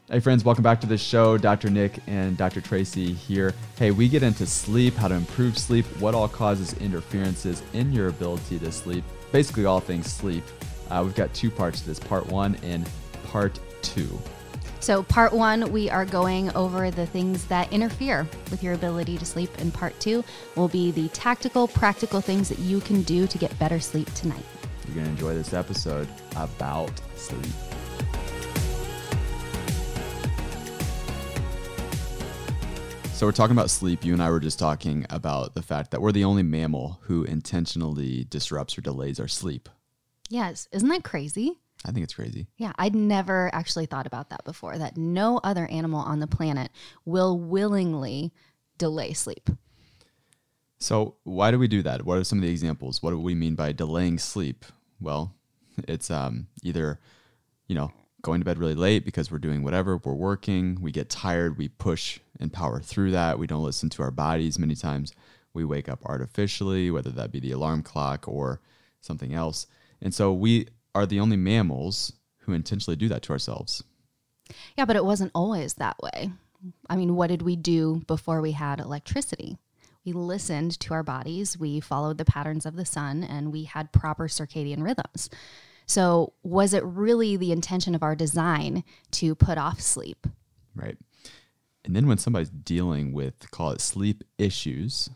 Hey friends, welcome back to the show. Dr. Nick and Dr. Tracy here. Hey, we get into sleep, how to improve sleep, what all causes interferences in your ability to sleep, basically all things sleep. We've got two parts to this, part 1 and part 2. So part 1, we are going over the things that interfere with your ability to sleep. And part 2 will be the tactical, practical things that you can do to get better sleep tonight. You're going to enjoy this episode about sleep. So we're talking about sleep. You and I were just talking about the fact that we're the only mammal who intentionally disrupts or delays our sleep. Yes. Isn't that crazy? I think it's crazy. Yeah, I'd never actually thought about that before, that no other animal on the planet will willingly delay sleep. So why do we do that? What are some of the examples? What do we mean by delaying sleep? Well, it's either, going to bed really late because we're doing whatever, we're working, we get tired, we push and power through that. We don't listen to our bodies many times. We wake up artificially, whether that be the alarm clock or something else. And so we are the only mammals who intentionally do that to ourselves. Yeah, but it wasn't always that way. I mean, what did we do before we had electricity? We listened to our bodies, we followed the patterns of the sun, and we had proper circadian rhythms. So was it really the intention of our design to put off sleep? Right. And then when somebody's dealing with, call it sleep issues,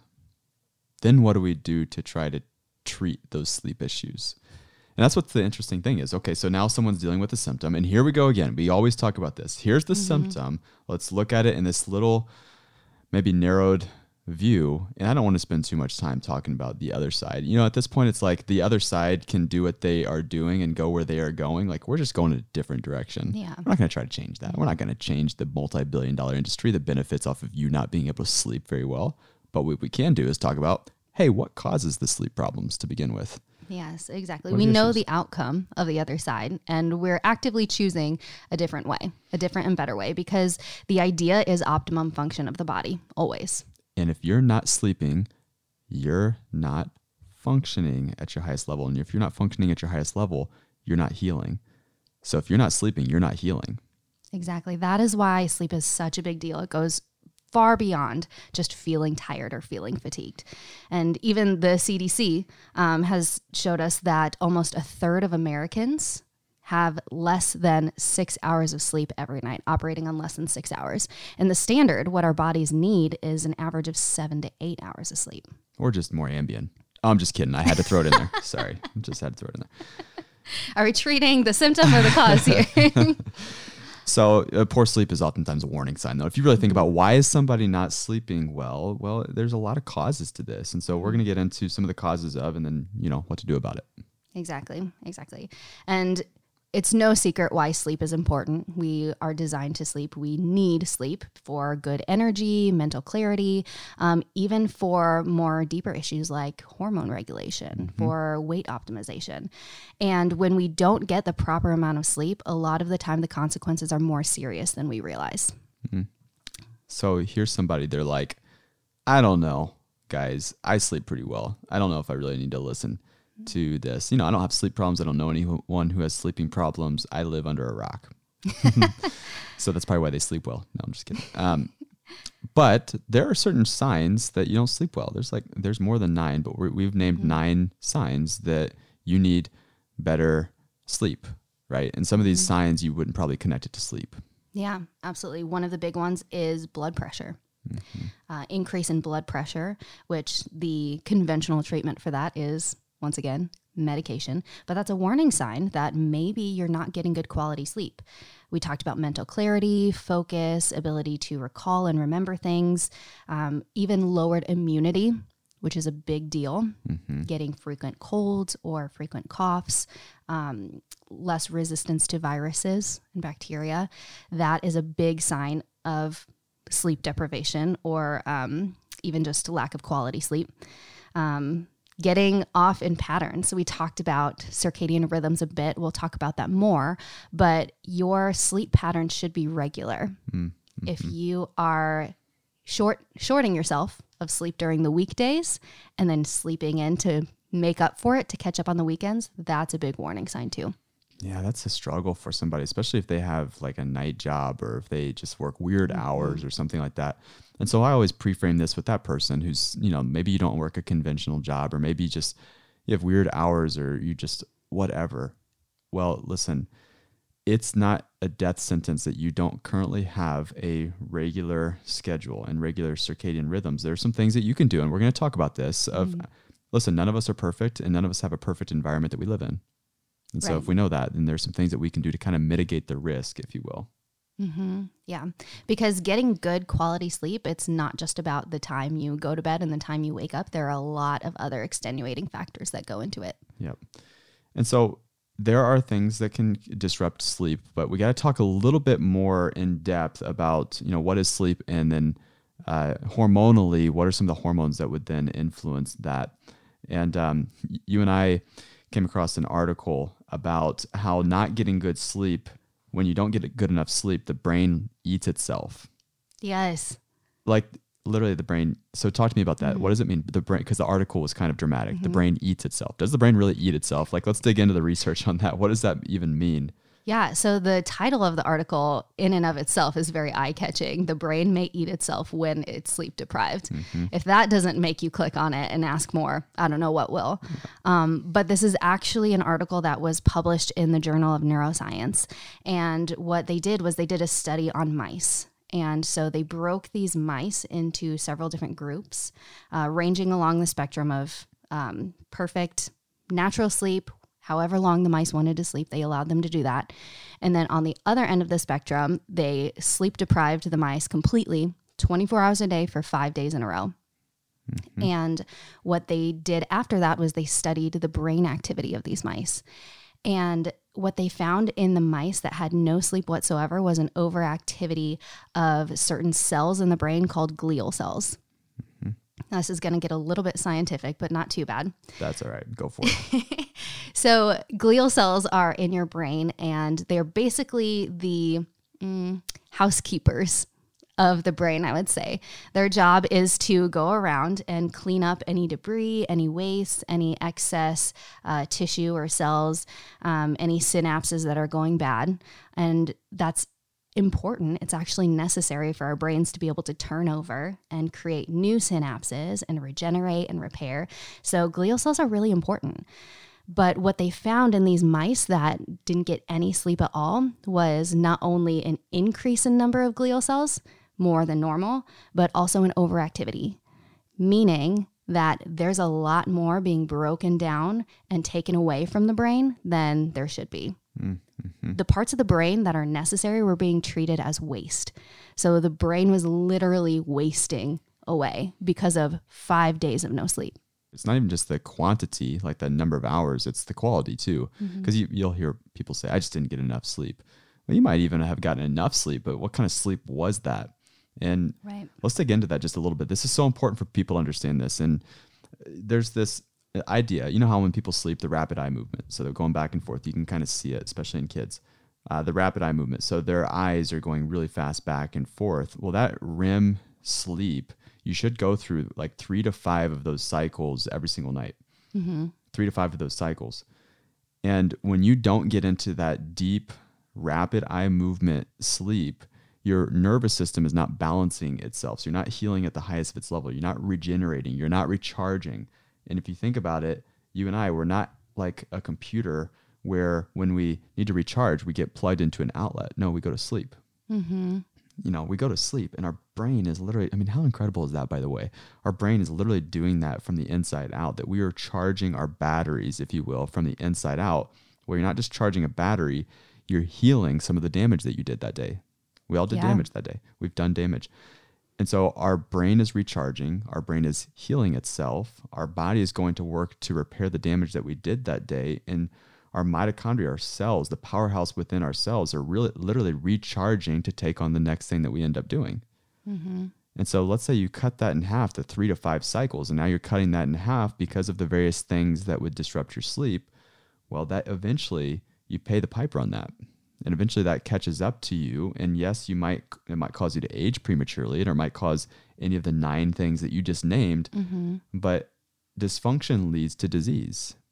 then what do we do to try to treat those sleep issues? And that's what the interesting thing is. Okay, so now someone's dealing with a symptom, and here we go again. We always talk about this. Here's the symptom. Let's look at it in this little, maybe narrowed view. And I don't want to spend too much time talking about the other side. At this point, it's like the other side can do what they are doing and go where they are going. Like, we're just going in a different direction. Yeah. We're not going to try to change that. We're not going to change the multi-billion-dollar industry that benefits off of you not being able to sleep very well. But what we can do is talk about, hey, what causes the sleep problems to begin with? Yes, exactly. We know the outcome of the other side, and we're actively choosing a different way, a different and better way, because the idea is optimum function of the body, always. And if you're not sleeping, you're not functioning at your highest level. And if you're not functioning at your highest level, you're not healing. So if you're not sleeping, you're not healing. Exactly. That is why sleep is such a big deal. It goes far beyond just feeling tired or feeling fatigued. And even the CDC has showed us that almost a third of Americans have less than 6 hours of sleep every night, operating on less than 6 hours. And the standard, what our bodies need, is an average of 7 to 8 hours of sleep. Or just more Ambien. I'm just kidding. I had to throw it in there. Sorry. I just had to throw it in there. Are we treating the symptom or the cause here? So poor sleep is oftentimes a warning sign, though. If you really think about why is somebody not sleeping well, there's a lot of causes to this. And so we're going to get into some of the causes of, and then, what to do about it. Exactly. And it's no secret why sleep is important. We are designed to sleep. We need sleep for good energy, mental clarity, even for more deeper issues like hormone regulation, for weight optimization. And when we don't get the proper amount of sleep, a lot of the time the consequences are more serious than we realize. Mm-hmm. So here's somebody, they're like, I don't know, guys, I sleep pretty well. I don't know if I really need to listen to this. I don't have sleep problems. I don't know anyone who has sleeping problems. I live under a rock. So that's probably why they sleep well. No, I'm just kidding. But there are certain signs that you don't sleep well. There's more than 9, but we've named 9 signs that you need better sleep, right? And some of these signs you wouldn't probably connect it to sleep. Yeah, absolutely. One of the big ones is blood pressure. Increase in blood pressure, which the conventional treatment for that is, once again, medication, but that's a warning sign that maybe you're not getting good quality sleep. We talked about mental clarity, focus, ability to recall and remember things, even lowered immunity, which is a big deal. Getting frequent colds or frequent coughs, less resistance to viruses and bacteria. That is a big sign of sleep deprivation or even just lack of quality sleep. Getting off in patterns. So we talked about circadian rhythms a bit. We'll talk about that more, but your sleep patterns should be regular. If you are shorting yourself of sleep during the weekdays and then sleeping in to make up for it, to catch up on the weekends, that's a big warning sign too. Yeah, that's a struggle for somebody, especially if they have like a night job or if they just work weird hours or something like that. And so I always pre-frame this with that person who's, maybe you don't work a conventional job, or maybe just you have weird hours, or you just whatever. Well, listen, it's not a death sentence that you don't currently have a regular schedule and regular circadian rhythms. There are some things that you can do, and we're going to talk about this listen, none of us are perfect, and none of us have a perfect environment that we live in. And so if we know that, then there's some things that we can do to kind of mitigate the risk, if you will. Mm-hmm. Yeah. Because getting good quality sleep, it's not just about the time you go to bed and the time you wake up. There are a lot of other extenuating factors that go into it. Yep. And so there are things that can disrupt sleep, but we got to talk a little bit more in depth about, what is sleep, and then hormonally, what are some of the hormones that would then influence that? And you and I came across an article about how not getting good sleep, when you don't get good enough sleep, the brain eats itself. Yes. Like literally the brain. So talk to me about that. What does it mean? The brain, because the article was kind of dramatic. The brain eats itself. Does the brain really eat itself? Like, let's dig into the research on that. What does that even mean? Yeah. So the title of the article in and of itself is very eye-catching. The brain may eat itself when it's sleep deprived. If that doesn't make you click on it and ask more, I don't know what will. But this is actually an article that was published in the Journal of Neuroscience. And what they did was they did a study on mice. And so they broke these mice into several different groups, ranging along the spectrum of perfect natural sleep. However long the mice wanted to sleep, they allowed them to do that. And then on the other end of the spectrum, they sleep deprived the mice completely, 24 hours a day for 5 days in a row. And what they did after that was they studied the brain activity of these mice. And what they found in the mice that had no sleep whatsoever was an overactivity of certain cells in the brain called glial cells. This is going to get a little bit scientific, but not too bad. That's all right. Go for it. So glial cells are in your brain, and they're basically the housekeepers of the brain, I would say. Their job is to go around and clean up any debris, any waste, any excess tissue or cells, any synapses that are going bad. And that's important. It's actually necessary for our brains to be able to turn over and create new synapses and regenerate and repair. So glial cells are really important. But what they found in these mice that didn't get any sleep at all was not only an increase in number of glial cells, more than normal, but also an overactivity, meaning that there's a lot more being broken down and taken away from the brain than there should be. The parts of the brain that are necessary were being treated as waste. So the brain was literally wasting away because of 5 days of no sleep. It's not even just the quantity, like the number of hours, it's the quality too. Because you'll hear people say, I just didn't get enough sleep. Well, you might even have gotten enough sleep, but what kind of sleep was that? And let's dig into that just a little bit. This is so important for people to understand this. And there's this idea, you know how when people sleep, the rapid eye movement. So they're going back and forth. You can kind of see it, especially in kids. The rapid eye movement. So their eyes are going really fast back and forth. Well, that REM sleep, you should go through like 3 to 5 of those cycles every single night. 3 to 5 of those cycles. And when you don't get into that deep, rapid eye movement sleep, your nervous system is not balancing itself. So you're not healing at the highest of its level. You're not regenerating. You're not recharging. And if you think about it, you and I, we're not like a computer where when we need to recharge, we get plugged into an outlet. No, we go to sleep. We go to sleep, and our brain is literally, I mean, how incredible is that, by the way? Our brain is literally doing that from the inside out, that we are charging our batteries, if you will, from the inside out, where you're not just charging a battery, you're healing some of the damage that you did that day. We all did damage that day. We've done damage. And so our brain is recharging. Our brain is healing itself. Our body is going to work to repair the damage that we did that day. And our mitochondria, our cells, the powerhouse within our cells are really literally recharging to take on the next thing that we end up doing. And so let's say you cut that in half to 3 to 5 cycles, and now you're cutting that in half because of the various things that would disrupt your sleep. Well, that eventually you pay the piper on that. And eventually that catches up to you. And yes, it might cause you to age prematurely, or it might cause any of the 9 things that you just named. But dysfunction leads to disease.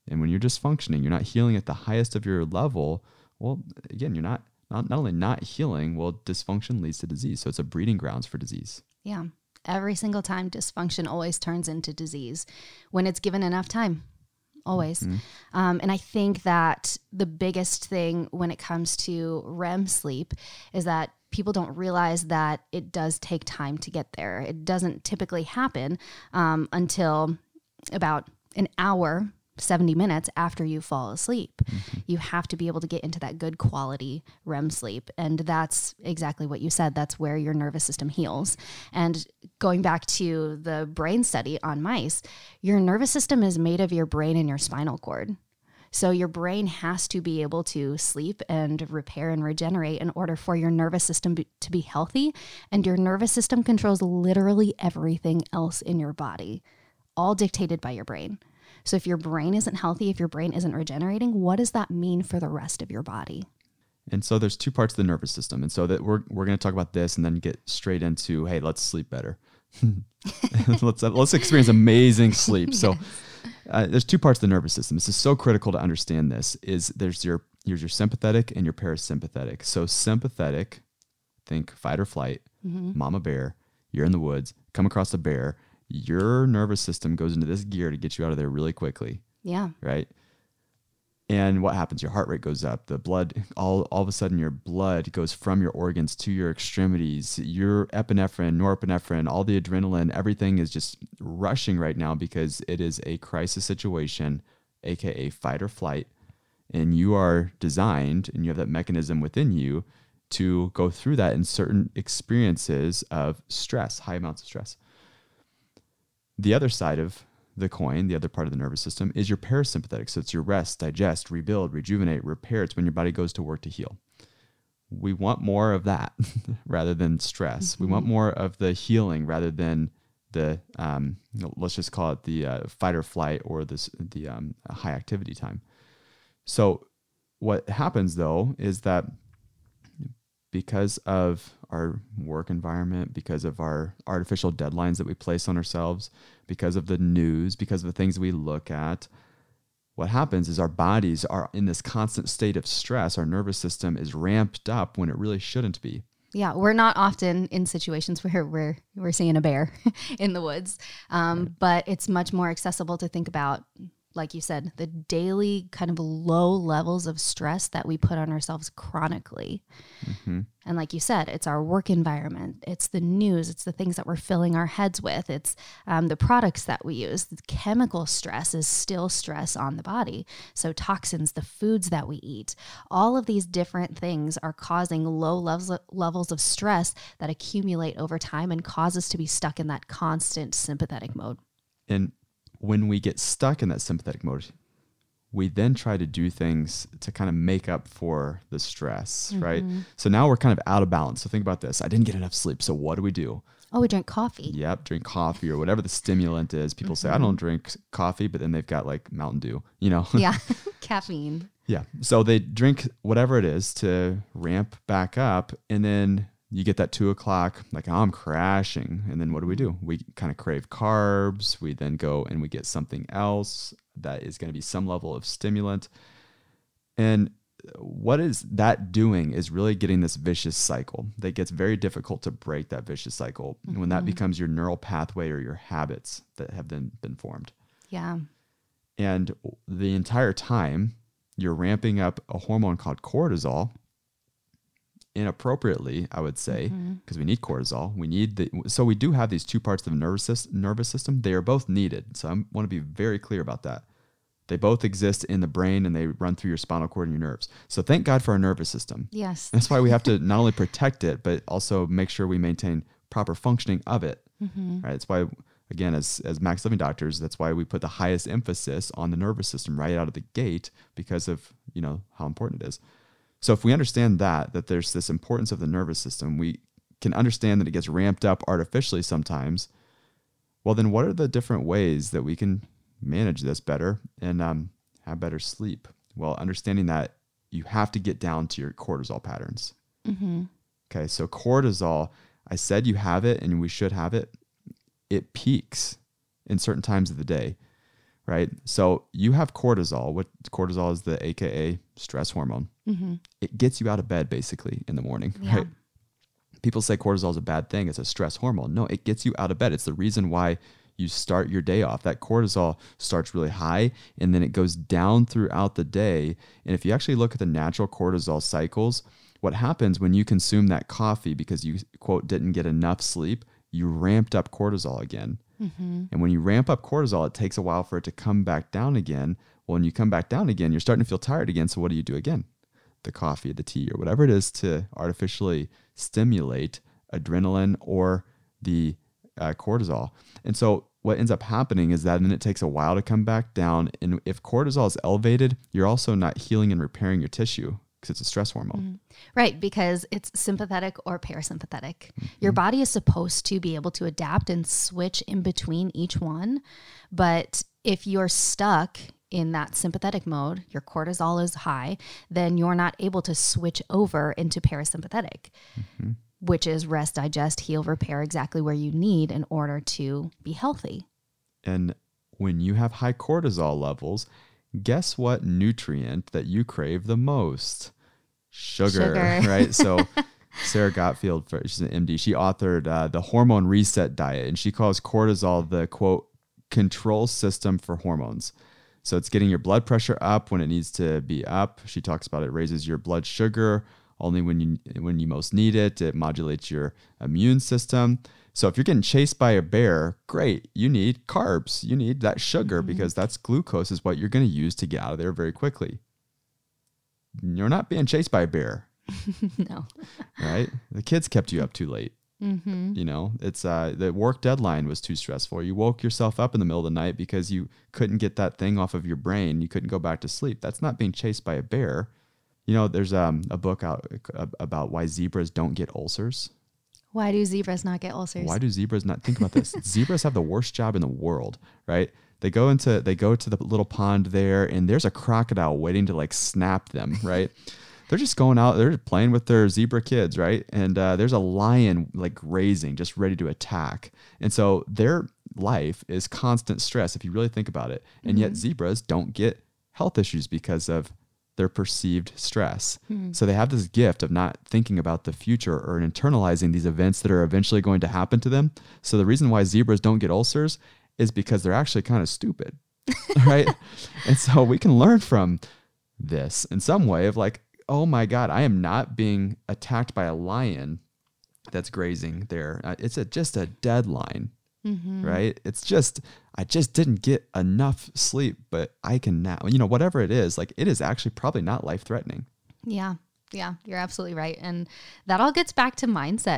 And when you're dysfunctioning, you're not healing at the highest of your level. Well, again, you're not only not healing, well, dysfunction leads to disease. So it's a breeding grounds for disease. Yeah. Every single time, dysfunction always turns into disease when it's given enough time. Always. And I think that the biggest thing when it comes to REM sleep is that people don't realize that it does take time to get there. It doesn't typically happen until about an hour, 70 minutes after you fall asleep. You have to be able to get into that good quality REM sleep. And that's exactly what you said. That's where your nervous system heals. And going back to the brain study on mice, your nervous system is made of your brain and your spinal cord. So your brain has to be able to sleep and repair and regenerate in order for your nervous system to be healthy. And your nervous system controls literally everything else in your body, all dictated by your brain. So if your brain isn't healthy, if your brain isn't regenerating, what does that mean for the rest of your body? And so there's two parts of the nervous system. And so that we're going to talk about this and then get straight into, hey, let's sleep better. let's experience amazing sleep. Yes. So there's two parts of the nervous system. This is so critical to understand this is there's your sympathetic and your parasympathetic. So sympathetic, think fight or flight, mama bear, you're in the woods, come across a bear. Your nervous system goes into this gear to get you out of there really quickly. Yeah. Right. And what happens? Your heart rate goes up. The blood, all of a sudden, your blood goes from your organs to your extremities. Your epinephrine, norepinephrine, all the adrenaline, everything is just rushing right now because it is a crisis situation, aka fight or flight. And you are designed, and you have that mechanism within you to go through that in certain experiences of stress, high amounts of stress. The other side of the coin, the other part of the nervous system, is your parasympathetic. So it's your rest, digest, rebuild, rejuvenate, repair. It's when your body goes to work to heal. We want more of that rather than stress. We want more of the healing rather than the, let's just call it the fight or flight or the high activity time. So what happens though is that because of our work environment, because of our artificial deadlines that we place on ourselves, because of the news, because of the things we look at, what happens is our bodies are in this constant state of stress. Our nervous system is ramped up when it really shouldn't be. Yeah, we're not often in situations where we're seeing a bear in the woods, but it's much more accessible to think about, like you said, the daily kind of low levels of stress that we put on ourselves chronically. And like you said, it's our work environment, it's the news, it's the things that we're filling our heads with, it's the products that we use. The chemical stress is still stress on the body. So toxins, the foods that we eat, all of these different things are causing low levels of stress that accumulate over time and cause us to be stuck in that constant sympathetic mode. And when we get stuck in that sympathetic mode, we then try to do things to kind of make up for the stress, right? So now we're kind of out of balance. So think about this. I didn't get enough sleep. So what do? Oh, we drink coffee. Yep, drink coffee or whatever the stimulant is. People say, I don't drink coffee, but then they've got like Mountain Dew, you know? Yeah, caffeine. Yeah. So they drink whatever it is to ramp back up. And then you get that 2 o'clock, like, oh, I'm crashing. And then what do? We kind of crave carbs. We then go and we get something else that is going to be some level of stimulant. And what is that doing is really getting this vicious cycle that gets very difficult to break that vicious cycle when that becomes your neural pathway or your habits that have then been formed. Yeah. And the entire time you're ramping up a hormone called cortisol inappropriately, I would say, because we need cortisol. So we do have these two parts of the nervous system. They are both needed. So I want to be very clear about that. They both exist in the brain and they run through your spinal cord and your nerves. So thank God for our nervous system. Yes. That's why we have to not only protect it, but also make sure we maintain proper functioning of it. Right? That's why, again, as Max Living doctors, that's why we put the highest emphasis on the nervous system right out of the gate because of, how important it is. So if we understand that there's this importance of the nervous system, we can understand that it gets ramped up artificially sometimes. Well, then what are the different ways that we can manage this better and have better sleep? Well, understanding that you have to get down to your cortisol patterns. Okay, so cortisol, I said you have it and we should have it. It peaks in certain times of the day. right? So you have cortisol. What cortisol is the AKA stress hormone. It gets you out of bed basically in the morning, right? People say cortisol is a bad thing. It's a stress hormone. No, it gets you out of bed. It's the reason why you start your day off. That cortisol starts really high and then it goes down throughout the day. And if you actually look at the natural cortisol cycles, what happens when you consume that coffee because you, quote, didn't get enough sleep, you ramped up cortisol again. And when you ramp up cortisol, it takes a while for it to come back down again. Well, when you come back down again, you're starting to feel tired again. So what do you do again? The coffee, the tea, or whatever it is to artificially stimulate adrenaline or the cortisol. And so what ends up happening is that then it takes a while to come back down. And if cortisol is elevated, you're also not healing and repairing your tissue because it's a stress hormone. Right, because it's sympathetic or parasympathetic. Your body is supposed to be able to adapt and switch in between each one. But if you're stuck in that sympathetic mode, your cortisol is high, then you're not able to switch over into parasympathetic, which is rest, digest, heal, repair, exactly where you need in order to be healthy. And when you have high cortisol levels, guess what nutrient that you crave the most? Sugar. Right? So Sarah Gottfield, she's an MD, she authored the Hormone Reset Diet, and she calls cortisol the, quote, control system for hormones. So it's getting your blood pressure up when it needs to be up. She talks about it raises your blood sugar only when you most need it. It modulates your immune system. So if you're getting chased by a bear, great. You need carbs. You need that sugar because that's glucose is what you're going to use to get out of there very quickly. You're not being chased by a bear. No. Right? The kids kept you up too late. You know, it's the work deadline was too stressful. You woke yourself up in the middle of the night because you couldn't get that thing off of your brain. You couldn't go back to sleep. That's not being chased by a bear. You know, there's a book out about why zebras don't get ulcers. Why do zebras not get ulcers? Why do zebras not? Think about this. Zebras have the worst job in the world, right? They go to the little pond there and there's a crocodile waiting to like snap them, right? They're just going out, they're playing with their zebra kids, right? And there's a lion like grazing, just ready to attack. And so their life is constant stress if you really think about it. And yet zebras don't get health issues because of their perceived stress. So they have this gift of not thinking about the future or internalizing these events that are eventually going to happen to them. So the reason why zebras don't get ulcers is because they're actually kind of stupid, right? And so we can learn from this in some way of like, oh my God, I am not being attacked by a lion that's grazing there. It's just a deadline, right? It's just, I just didn't get enough sleep, but I can now, you know, whatever it is, like it is actually probably not life-threatening. Yeah, you're absolutely right. And that all gets back to mindset.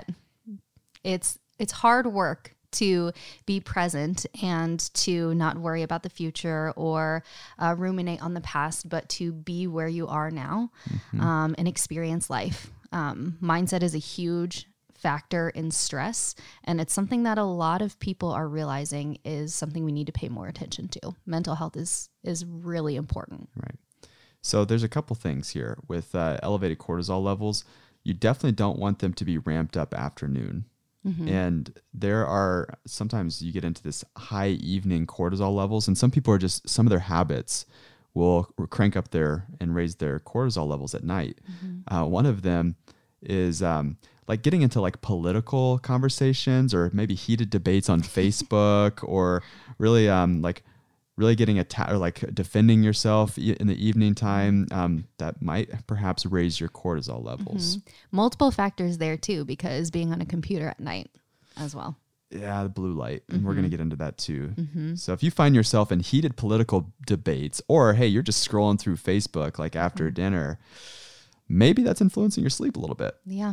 It's hard work to be present and to not worry about the future or ruminate on the past, but to be where you are now and experience life. Mindset is a huge factor in stress, and it's something that a lot of people are realizing is something we need to pay more attention to. Mental health is really important. Right. So there's a couple things here with elevated cortisol levels. You definitely don't want them to be ramped up after noon. And there are, sometimes you get into this high evening cortisol levels, and some people are just, some of their habits will crank up and raise their cortisol levels at night. One of them is like getting into like political conversations or maybe heated debates on Facebook or really really getting attacked or like defending yourself in the evening time, that might perhaps raise your cortisol levels. Multiple factors there too, because being on a computer at night as well. Yeah, the blue light. And we're going to get into that too. So if you find yourself in heated political debates, or hey, you're just scrolling through Facebook like after dinner, maybe that's influencing your sleep a little bit. Yeah.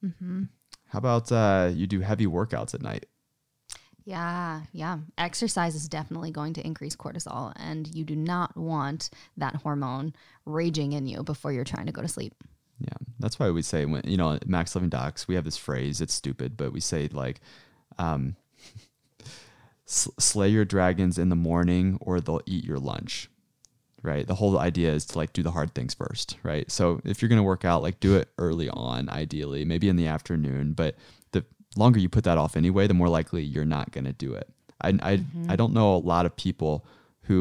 How about you do heavy workouts at night? Yeah. Exercise is definitely going to increase cortisol, and you do not want that hormone raging in you before you're trying to go to sleep. Yeah. That's why we say, when, you know, at Max Living Docs, we have this phrase, it's stupid, but we say like, slay your dragons in the morning or they'll eat your lunch, right? The whole idea is to like do the hard things first, right? So if you're going to work out, like do it early on, ideally, maybe in the afternoon, but the longer you put that off anyway, the more likely you're not going to do it. I don't know a lot of people who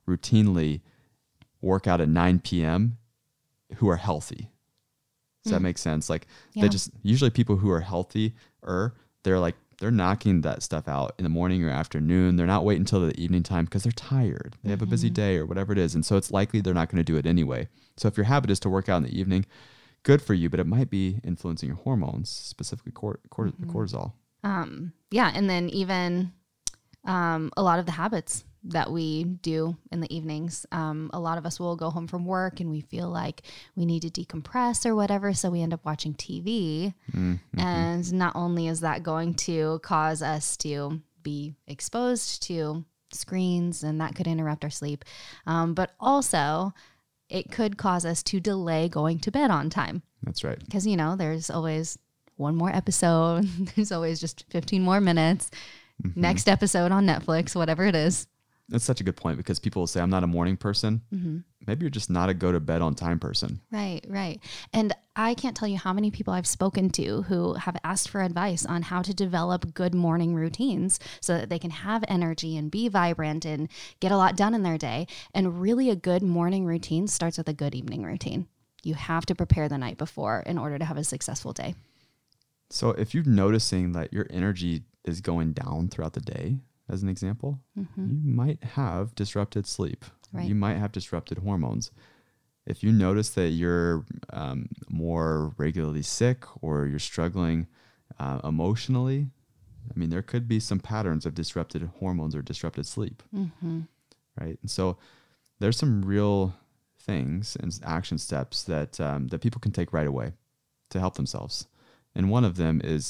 routinely work out at 9 p.m. who are healthy. Does that make sense? Like they just, usually people who are healthy, they're knocking that stuff out in the morning or afternoon. They're not waiting until the evening time because they're tired. They have a busy day or whatever it is. And so it's likely they're not going to do it anyway. So if your habit is to work out in the evening, good for you, but it might be influencing your hormones, specifically cortisol. Yeah. And then even a lot of the habits that we do in the evenings, a lot of us will go home from work and we feel like we need to decompress or whatever. So we end up watching TV. And not only is that going to cause us to be exposed to screens, and that could interrupt our sleep, but also it could cause us to delay going to bed on time. That's right. Because, there's always one more episode. There's always just 15 more minutes. Next episode on Netflix, whatever it is. That's such a good point, because people will say, I'm not a morning person. Maybe you're just not a go to bed on time person. Right. And I can't tell you how many people I've spoken to who have asked for advice on how to develop good morning routines so that they can have energy and be vibrant and get a lot done in their day. And really a good morning routine starts with a good evening routine. You have to prepare the night before in order to have a successful day. So if you're noticing that your energy is going down throughout the day, as an example, you might have disrupted sleep. Right. You might have disrupted hormones. If you notice that you're more regularly sick or you're struggling emotionally, there could be some patterns of disrupted hormones or disrupted sleep. Right. And so there's some real things and action steps that that people can take right away to help themselves. And one of them is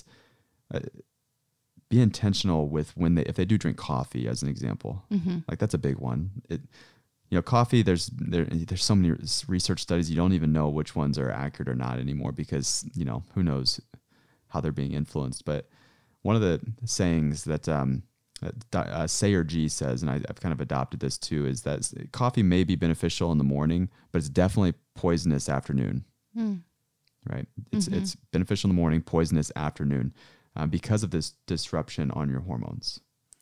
be intentional with if they do drink coffee, as an example. Like that's a big one. Coffee, there's so many research studies, you don't even know which ones are accurate or not anymore, because, who knows how they're being influenced. But one of the sayings that Sayer G says, and I've kind of adopted this too, is that coffee may be beneficial in the morning, but it's definitely poisonous afternoon. Right? It's beneficial in the morning, poisonous afternoon, because of this disruption on your hormones.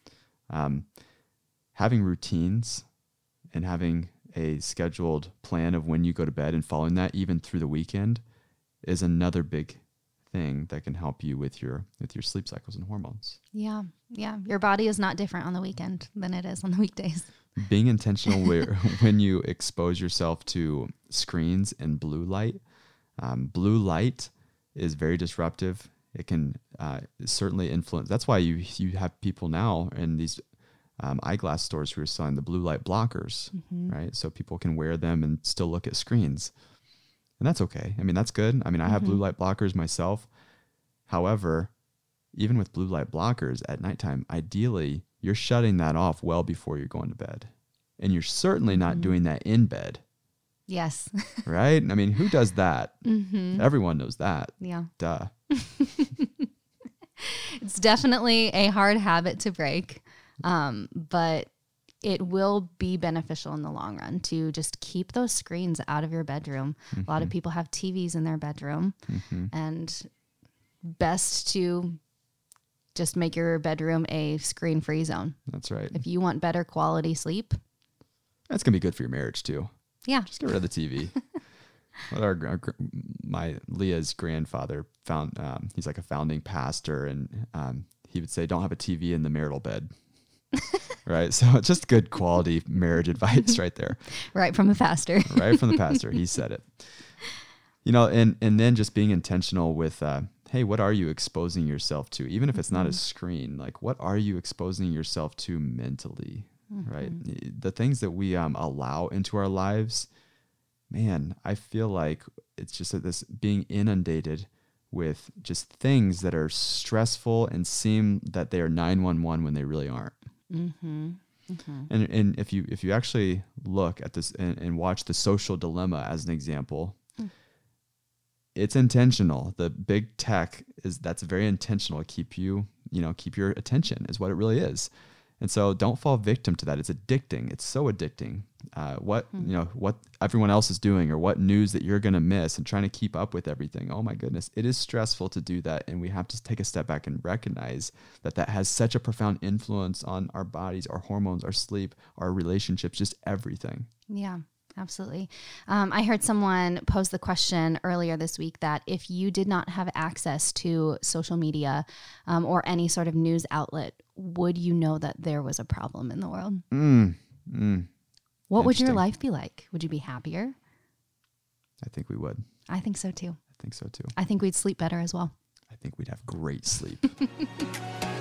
Having routines and having a scheduled plan of when you go to bed and following that even through the weekend is another big thing that can help you with your sleep cycles and hormones. Yeah. Your body is not different on the weekend than it is on the weekdays. Being intentional when you expose yourself to screens and blue light. Blue light is very disruptive. It can certainly influence. That's why you have people now in these eyeglass stores who are selling the blue light blockers, right? So people can wear them and still look at screens. And that's okay. That's good. I have blue light blockers myself. However, even with blue light blockers at nighttime, ideally, you're shutting that off well before you're going to bed. And you're certainly not doing that in bed. Yes. Right? Who does that? Everyone knows that. Yeah. Duh. It's definitely a hard habit to break, but it will be beneficial in the long run to just keep those screens out of your bedroom. A lot of people have TVs in their bedroom, and best to just make your bedroom a screen-free zone. That's right. If you want better quality sleep. That's going to be good for your marriage too. Yeah. Just get rid of the TV. My Leah's grandfather found, he's like a founding pastor, and he would say, don't have a TV in the marital bed. Right. So it's just good quality marriage advice right there. Right from the pastor. Right from the pastor. He said it. And then just being intentional with, hey, what are you exposing yourself to? Even if it's not a screen, like what are you exposing yourself to mentally? Right. The things that we allow into our lives, man, I feel like it's just this being inundated with just things that are stressful and seem that they are 911 when they really aren't. And if you actually look at this and watch The Social Dilemma as an example, it's intentional. The big tech that's very intentional to keep your attention is what it really is. And so don't fall victim to that. It's addicting. It's so addicting. what what everyone else is doing or what news that you're going to miss, and trying to keep up with everything. Oh my goodness, it is stressful to do that, and we have to take a step back and recognize that that has such a profound influence on our bodies, our hormones, our sleep, our relationships, just everything. Yeah. Absolutely. I heard someone pose the question earlier this week that if you did not have access to social media or any sort of news outlet, would you know that there was a problem in the world? What would your life be like? Would you be happier? I think we would. I think so too. I think so too. I think we'd sleep better as well. I think we'd have great sleep.